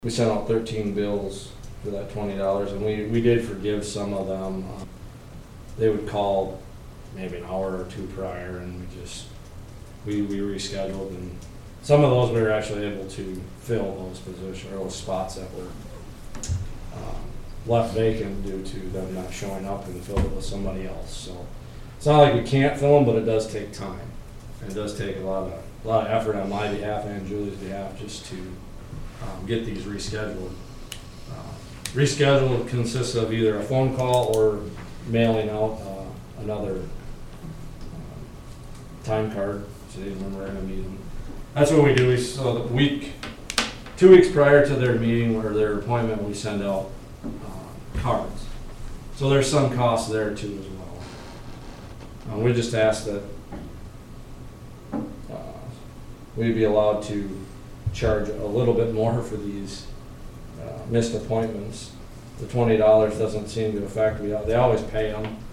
We sent out 13 bills for that $20, and we did forgive some of them. They would call maybe an hour or two prior, and we rescheduled, and some of those we were actually able to fill those positions, or those spots that were left vacant due to them not showing up, and fill it with somebody else. So it's not like we can't fill them, but it does take time. And it does take a lot of effort on my behalf and Julie's behalf just to get these rescheduled. Rescheduled consists of either a phone call or mailing out another time card, so when we're going to meet them. That's what we do. So the 2 weeks prior to their meeting or their appointment, we send out cards. So there's some cost there too as well. We just ask that we be allowed to charge a little bit more for these missed appointments. The $20 doesn't seem to affect. They always pay them.